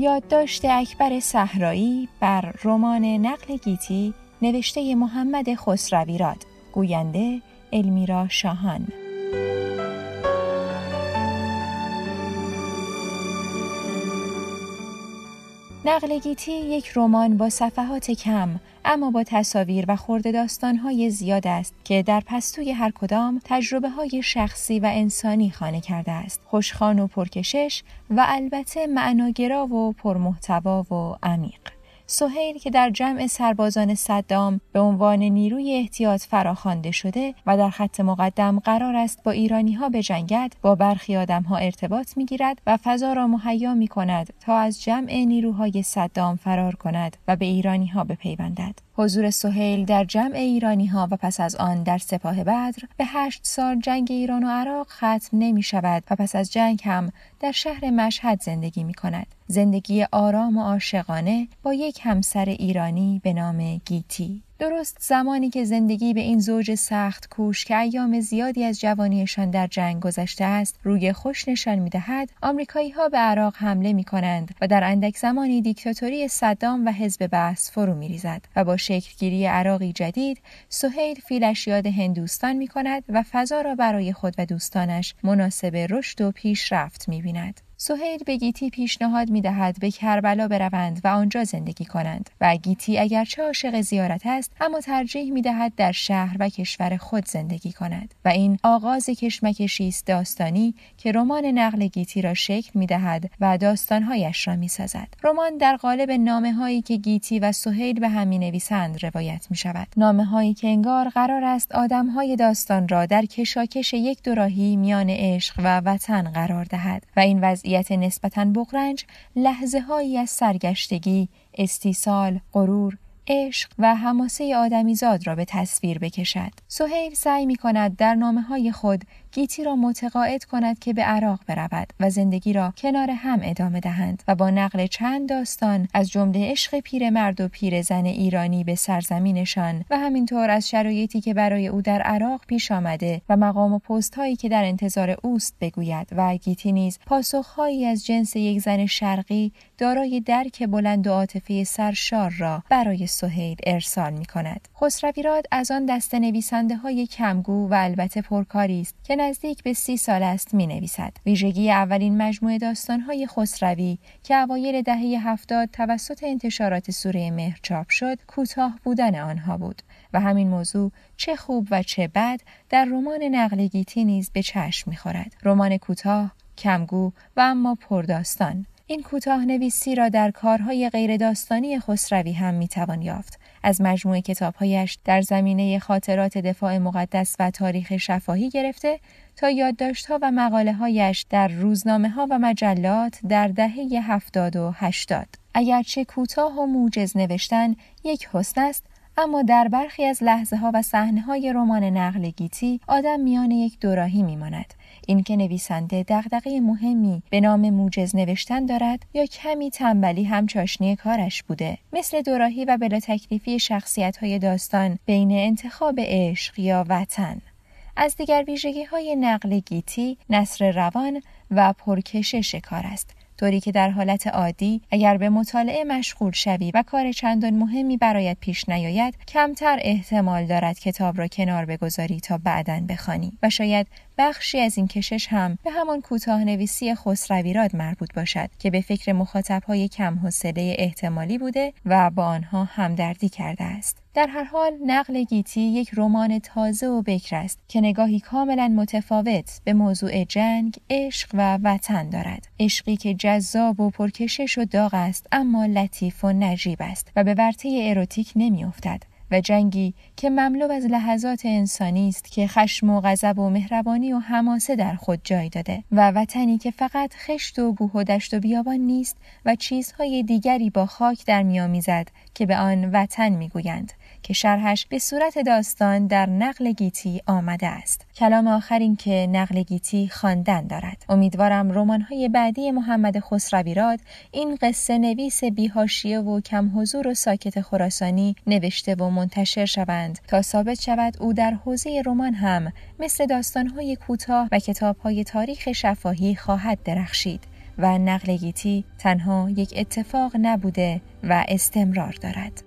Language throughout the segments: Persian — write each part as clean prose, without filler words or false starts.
یادداشت اکبر صحرایی بر رمان نقل گیتی نوشته محمد خسرویراد، گوینده المیرا شاهان. نقل گیتی یک رمان با صفحات کم اما با تصاویر و خرده داستان‌های زیاد است که در پستوی هر کدام تجربه‌های شخصی و انسانی خانه کرده است، خوشخوان و پرکشش و البته معناگرا و پرمحتوا و عمیق. سهیل که در جمع سربازان صدام به عنوان نیروی احتیاط فراخوانده شده و در خط مقدم قرار است با ایرانی‌ها بجنگد، با برخی آدم‌ها ارتباط می‌گیرد و فضا را مهیا می‌کند تا از جمع نیروهای صدام فرار کند و به ایرانی‌ها بپیوندد. حضور سهیل در جمع ایرانی‌ها و پس از آن در سپاه بدر به 8 سال جنگ ایران و عراق ختم نمی شود و پس از جنگ هم در شهر مشهد زندگی می کند. زندگی آرام و عاشقانه با یک همسر ایرانی به نام گیتی. درست زمانی که زندگی به این زوج سخت کوش که ایام زیادی از جوانیشان در جنگ گذشته است روی خوش نشان می‌دهد، آمریکایی‌ها به عراق حمله می‌کنند و در اندک زمانی دیکتاتوری صدام و حزب بعث فرو می‌ریزد و با شکلگیری عراقی جدید سهیل فیلش یاد هندوستان می‌کند و فضا را برای خود و دوستانش مناسب رشد و پیشرفت می‌بیند. سهیل به گیتی پیشنهاد می‌دهد به کربلا بروند و آنجا زندگی کنند و گیتی اگرچه عاشق زیارت است اما ترجیح می‌دهد در شهر و کشور خود زندگی کند و این آغاز کشمکشی است داستانی که رمان نقل گیتی را شکل می‌دهد و داستان‌هایش را می‌سازد. رمان در قالب نامه‌هایی که گیتی و سهیل به هم می‌نویسند روایت می‌شود. نامه‌هایی که انگار قرار است آدم‌های داستان را در کشاکش یک دوراهی میان عشق و وطن قرار دهد و این وضعیت نسبتاً بغرنج لحظه‌هایی از سرگشتگی، استیصال، غرور، عشق و حماسه آدمیزاد را به تصویر بکشد. سهیل سعی می‌کند در نامه‌های خود گیتی را متقاعد کند که به عراق برود و زندگی را کنار هم ادامه دهند و با نقل چند داستان از جمله عشق پیرمرد و پیرزن ایرانی به سرزمینشان و همینطور از شرایطی که برای او در عراق پیش آمده و مقام و پست‌هایی که در انتظار اوست بگوید و گیتی نیز پاسخ‌هایی از جنس یک زن شرقی دارای درک بلند و عاطفه سرشار را برای سهیل ارسال می‌کند. خسرویراد از آن دسته نویسنده‌های کمگو و البته پرکاری است که نزدیک به 30 سال است می‌نویسد. ویژگی اولین مجموعه داستان‌های خسروی که اوایل دهه 70 توسط انتشارات سوره مهر چاپ شد، کوتاه بودن آنها بود و همین موضوع چه خوب و چه بد در رمان نقل گیتی نیز به چشم می‌خورد. رمان کوتاه، کمگو و اما پرداستان. این کوتاه نویسی را در کارهای غیر داستانی خسروی هم میتوان یافت. از مجموعه کتابهایش در زمینه خاطرات دفاع مقدس و تاریخ شفاهی گرفته تا یادداشت‌ها و مقاله‌هایش در روزنامه‌ها و مجلات در دهه 70 و 80. اگرچه کوتاه و موجز نوشتن یک حسن است، اما در برخی از لحظه‌ها و صحنه‌های رمان نقل گیتی آدم میان یک دوراهی میماند. این که نویسنده دغدغه مهمی به نام موجز نوشتن دارد یا کمی تنبلی هم چاشنی کارش بوده، مثل دوراهی و بلا تکلیفی شخصیت‌های داستان بین انتخاب عشق یا وطن. از دیگر ویژگی‌های نقل گیتی نثر روان و پرکشش کار است، طوری که در حالت عادی اگر به مطالعه مشغول شوی و کار چندان مهمی برایت پیش نیاید، کمتر احتمال دارد کتاب را کنار بگذاری تا بعداً بخوانی و شاید بخشی از این کشش هم به همان کوتاه نویسی خسرویراد مربوط باشد که به فکر مخاطب‌های کم حوصله احتمالی بوده و با آنها همدردی کرده است. در هر حال نقل گیتی یک رمان تازه و بکر است که نگاهی کاملا متفاوت به موضوع جنگ، عشق و وطن دارد. عشقی که جذاب و پرکشش و داغ است اما لطیف و نجیب است و به ورطه اروتیک نمی‌افتد و جنگی که مملو از لحظات انسانی است که خشم و غضب و مهربانی و حماسه در خود جای داده و وطنی که فقط خشت و کوه و دشت و بیابان نیست و چیزهای دیگری با خاک در می‌آمیزد که به آن وطن می‌گویند که شرحش به صورت داستان در نقل گیتی آمده است. کلام آخر این که نقل گیتی خواندن دارد. امیدوارم رمان‌های بعدی محمد خسرویراد این قصه نویس بی‌حاشیه و کم حضور و ساکت خراسانی نوشته و منتشر شوند تا ثابت شود او در حوزه رمان هم مثل داستان‌های کوتاه و کتاب‌های تاریخ شفاهی خواهد درخشید و نقل گیتی تنها یک اتفاق نبوده و استمرار دارد.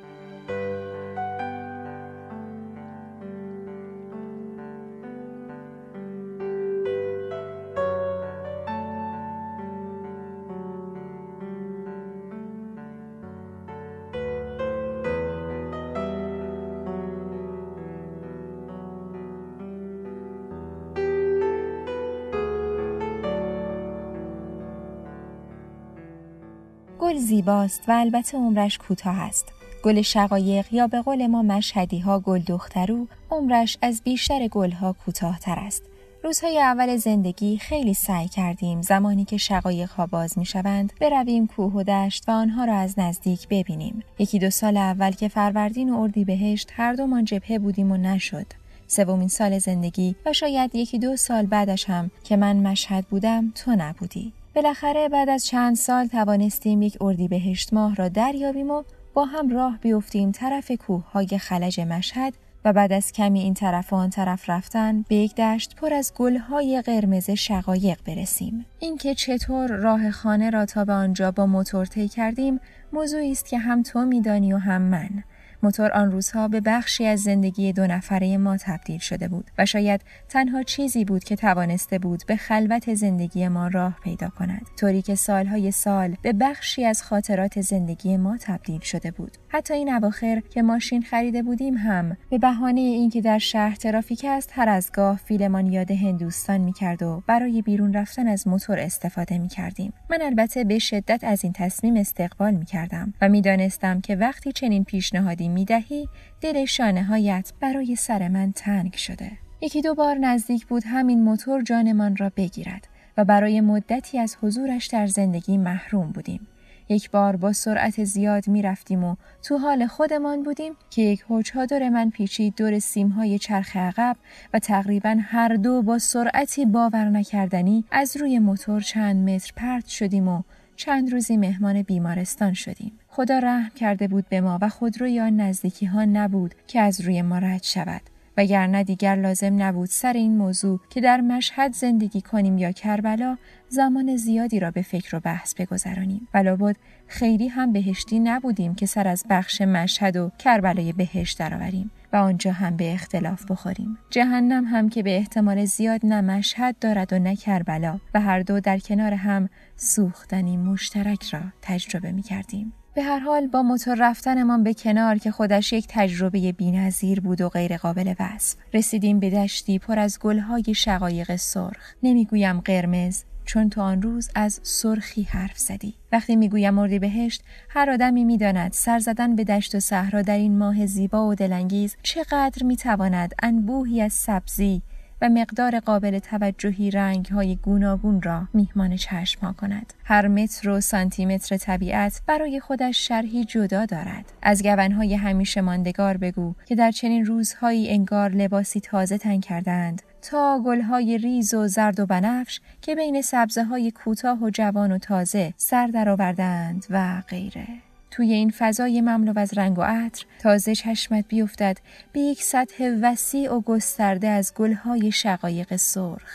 گل زیباست و البته عمرش کوتاه است. گل شقایق یا به قول ما مشهدی ها گل دخترو عمرش از بیشتر گلها کوتاه تر است. روزهای اول زندگی خیلی سعی کردیم زمانی که شقایق ها باز می شوند برویم کوه و دشت و آنها را از نزدیک ببینیم. 1-2 سال اول که فروردین و اردیبهشت هر دومان جبهه بودیم و نشد. 3مین سال زندگی و شاید 1-2 سال بعدش هم که من مشهد بودم تو نبودی. بالاخره بعد از چند سال توانستیم یک اردیبهشت ماه را دریابیم و با هم راه بیفتیم طرف کوههای خلج مشهد و بعد از کمی این طرف و آن طرف رفتن به یک دشت پر از گلهای قرمز شقایق برسیم. اینکه چطور راه خانه را تا به آنجا با موتور طی کردیم موضوعی است که هم تو میدانی و هم من. موتور آن روزها به بخشی از زندگی 2 نفره ما تبدیل شده بود و شاید تنها چیزی بود که توانسته بود به خلوت زندگی ما راه پیدا کند، طوری که سالهای سال به بخشی از خاطرات زندگی ما تبدیل شده بود. حتی این اواخر که ماشین خریده بودیم هم به بهانه اینکه در شهر ترافیک است هر از گاه فیلمان یاد هندوستان می‌کرد و برای بیرون رفتن از موتور استفاده می‌کردیم. من البته به شدت از این تصمیم استقبال می‌کردم و می‌دانستم که وقتی چنین پیشنهادی می‌دهی دل شانه‌هایت برای سر من تنگ شده. 1-2 بار نزدیک بود همین موتور جانمان را بگیرد و برای مدتی از حضورش در زندگی محروم بودیم. یک بار با سرعت زیاد می رفتیم و تو حال خودمان بودیم که یک چادر من پیچید دور سیمهای چرخ عقب و تقریباً هر دو با سرعتی باور نکردنی از روی موتور چند متر پرت شدیم و چند روزی مهمان بیمارستان شدیم. خدا رحم کرده بود به ما و خودروی آن نزدیکی ها نبود که از روی ما رد شود. وگرنه دیگر لازم نبود سر این موضوع که در مشهد زندگی کنیم یا کربلا زمان زیادی را به فکر و بحث بگذرانیم. ولابد خیلی هم بهشتی نبودیم که سر از بخش مشهد و کربلای بهشت درآوریم و آنجا هم به اختلاف بخوریم. جهنم هم که به احتمال زیاد نه مشهد دارد و نه کربلا و هر دو در کنار هم سوختنی مشترک را تجربه می کردیم. به هر حال با موتور رفتنمان به کنار که خودش یک تجربه بی‌نظیر بود و غیر قابل وصف، رسیدیم به دشتی پر از گل‌های شقایق سرخ. نمیگویم قرمز چون تو آن روز از سرخی حرف زدی. وقتی میگویم اردیبهشت هر آدمی میداند سر زدن به دشت و صحرا در این ماه زیبا و دلانگیز چقدر میتواند انبوهی از سبزی و مقدار قابل توجهی رنگ‌های گوناگون را میهمان چشم‌ها کند. هر متر و سانتی متر طبیعت برای خودش شرحی جدا دارد. از گون‌های همیشه ماندگار بگو که در چنین روزهایی انگار لباسی تازه تن کردند تا گل‌های ریز و زرد و بنفش که بین سبزه‌های کوتاه و جوان و تازه سر درآوردند و غیره. توی این فضای مملو از رنگ و عطر تازه چشمت بیفتد به یک سطح وسیع و گسترده از گل‌های شقایق سرخ.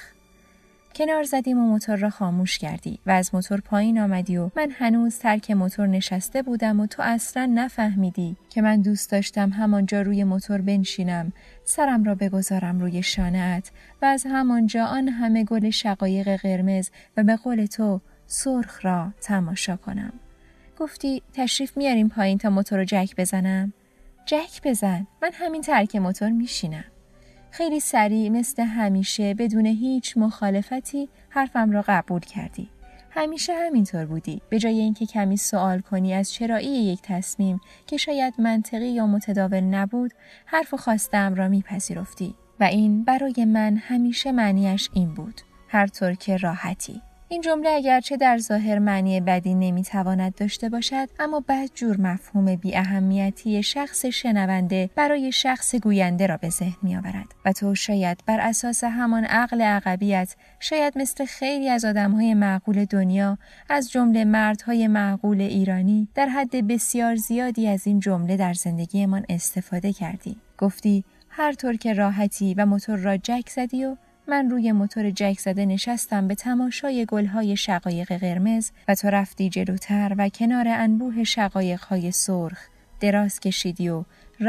کنار زدیم و موتور را خاموش کردی و از موتور پایین آمدی و من هنوز ترک موتور نشسته بودم و تو اصلاً نفهمیدی که من دوست داشتم همانجا روی موتور بنشینم، سرم را بگذارم روی شانه‌ات و از همانجا آن همه گل شقایق قرمز و به قول تو سرخ را تماشا کنم. گفتی تشریف میاریم پایین تا موتور رو جک بزنم؟ جک بزن، من همین ترک موتور میشینم. خیلی سریع مثل همیشه بدون هیچ مخالفتی حرفم را قبول کردی. همیشه همینطور بودی. به جای اینکه کمی سوال کنی از چرایی یک تصمیم که شاید منطقی یا متداول نبود، حرف و خواستم را میپذیرفتی و این برای من همیشه معنیش این بود: هر طور که راحتی. این جمله اگرچه در ظاهر معنی بدی نمیتواند داشته باشد، اما بدجور مفهوم بی اهمیتی شخص شنونده برای شخص گوینده را به ذهن می آورد و تو شاید بر اساس همان عقل عقبیت، شاید مثل خیلی از آدمهای معقول دنیا، از جمله مردهای معقول ایرانی، در حد بسیار زیادی از این جمله در زندگیمان استفاده کردی. گفتی هر طور که راحتی و موتور را جک زدی و من روی موتور جک زده نشستم به تماشای گلهای شقایق قرمز و تو رفتی جلوتر و کنار انبوه شقایق‌های سرخ دراز کشیدی و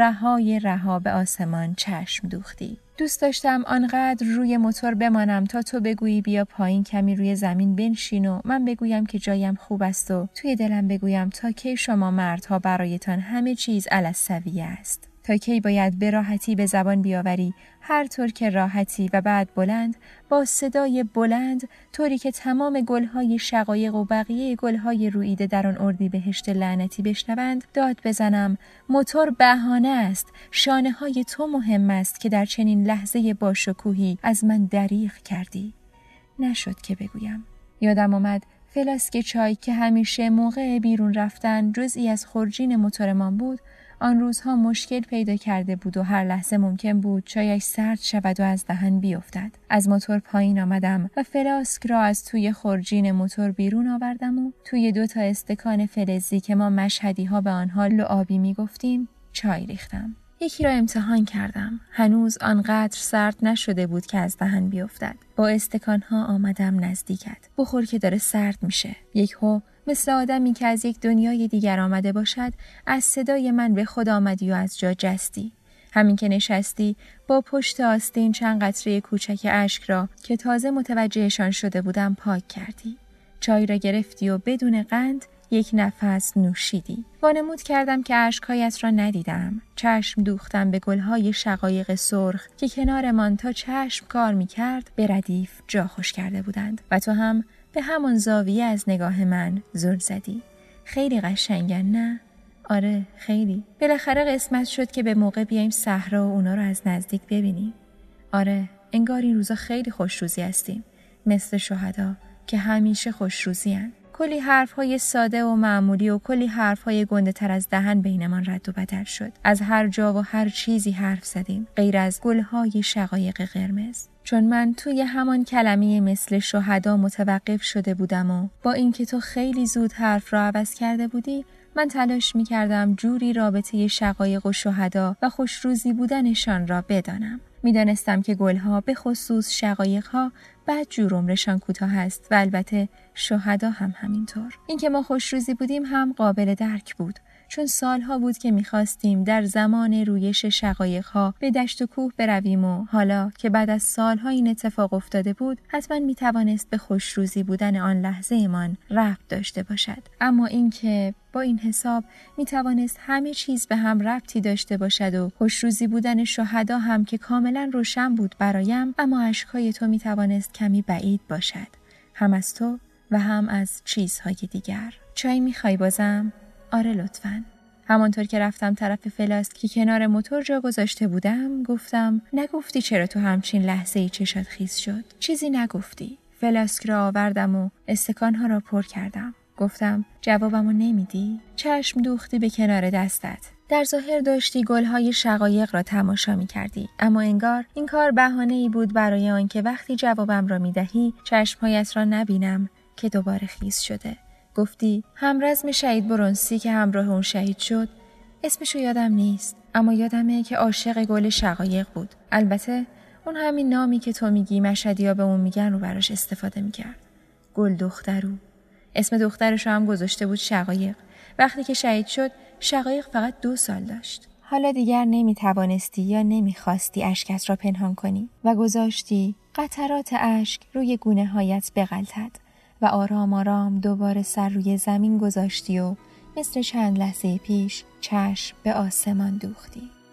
رها به آسمان چشم دوختی. دوست داشتم آنقدر روی موتور بمانم تا تو بگویی بیا پایین کمی روی زمین بنشین و من بگویم که جایم خوب است و توی دلم بگویم تا کی شما مردها برایتان همه چیز علی السویه است. تا کی باید به راحتی به زبان بیاوری هر طور که راحتی و بعد بلند با صدای بلند طوری که تمام گلهای شقایق و بقیه گلهای روییده در آن اردیبهشت لعنتی بشنوند داد بزنم موتور بهانه است، شانه های تو مهم است که در چنین لحظه باشکوهی از من دریغ کردی. نشد که بگویم. یادم آمد فلاسک چای که همیشه موقع بیرون رفتن جزئی از خورجین موتورمان بود آن روزها مشکل پیدا کرده بود و هر لحظه ممکن بود چایش سرد شود و از دهن بیفتد. از موتور پایین آمدم و فلاسک را از توی خورجین موتور بیرون آوردم و توی 2 استکان فلزی که ما مشهدی ها به آنها لعابی می گفتیم چای ریختم. یکی را امتحان کردم. هنوز آنقدر سرد نشده بود که از دهن بیفتد. با استکانها آمدم نزدیکت. بخور که داره سرد میشه. یکهو مثل آدمی که از یک دنیای دیگر آمده باشد از صدای من به خود آمدی و از جا جستی. همین که نشستی با پشت آستین چند قطره کوچک اشک را که تازه متوجهشان شده بودم پاک کردی. چای را گرفتی و بدون قند 1 نفس نوشیدی. وانمود کردم که اشکهایت را ندیدم. چشم دوختم به گلهای شقایق سرخ که کنارمان تا چشم کار می کرد به ردیف جا خوش کرده بودند و تو هم به همان زاویه از نگاه من زل زدی. خیلی قشنگن نه؟ آره خیلی. بالاخره قسمت شد که به موقع بیایم صحرا و اونا رو از نزدیک ببینیم. آره انگار این روزا خیلی خوشروزی هستیم. مثل شهدا که همیشه خوشروزی هن. کلی حرفهای ساده و معمولی و کلی حرفهای گنده تر از دهن بینمان رد و بدل شد. از هر جا و هر چیزی حرف زدیم غیر از گلهای شقایق قرمز. چون من توی همان کلمه مثل شهدا متوقف شده بودم و با اینکه تو خیلی زود حرف را عوض کرده بودی من تلاش می کردم جوری رابطه شقایق و شهدا و خوشروزی بودنشان را بدانم. می دانستم که گلها به خصوص شقایقها بعد جور عمرشان کوتاه است و البته شهدا هم همینطور. اینکه ما خوشروزی بودیم هم قابل درک بود. چون سالها بود که می‌خواستیم در زمان رویش شقایق‌ها به دشت و کوه برویم و حالا که بعد از سالها این اتفاق افتاده بود حتما می‌توانست به خوشروزی بودن آن لحظه‌مان ربط داشته باشد. اما اینکه با این حساب می‌توانست همه چیز به هم ربطی داشته باشد و خوشروزی بودن شهدا هم که کاملا روشن بود برایم، اما اشک‌های تو می‌توانست کمی بعید باشد، هم از تو و هم از چیزهای دیگر. چای می‌خوای بازم؟ آره لطفاً. همانطور که رفتم طرف فلاسک که کنار موتور جا گذاشته بودم گفتم نگفتی چرا تو همچین لحظه‌ای چشات خیس شد؟ چیزی نگفتی. فلاسک را آوردم و استکانها را پر کردم. گفتم جوابمو نمیدی؟ چشم دوختی به کنار دستت. در ظاهر داشتی گلهای شقایق را تماشا می‌کردی، اما انگار این کار بهانه‌ای بود برای آنکه وقتی جوابم را می‌دهی چشم‌هایت را نبینم که دوباره خیس شده. گفتی همرزم شهید برونسی که همراه اون شهید شد، اسمشو یادم نیست، اما یادمه که عاشق گل شقایق بود. البته اون همین نامی که تو میگی مشهدی‌ها به اون میگن رو براش استفاده میکرد. گل دخترو. اسم دخترشو هم گذاشته بود شقایق. وقتی که شهید شد شقایق فقط 2 سال داشت. حالا دیگر نمیتوانستی یا نمیخواستی اشکت را پنهان کنی و گذاشتی قطرات اشک روی گونه هایت بغلطد و آرام آرام دوباره سر روی زمین گذاشتی و مثل چند لحظه پیش چشم به آسمان دوختی.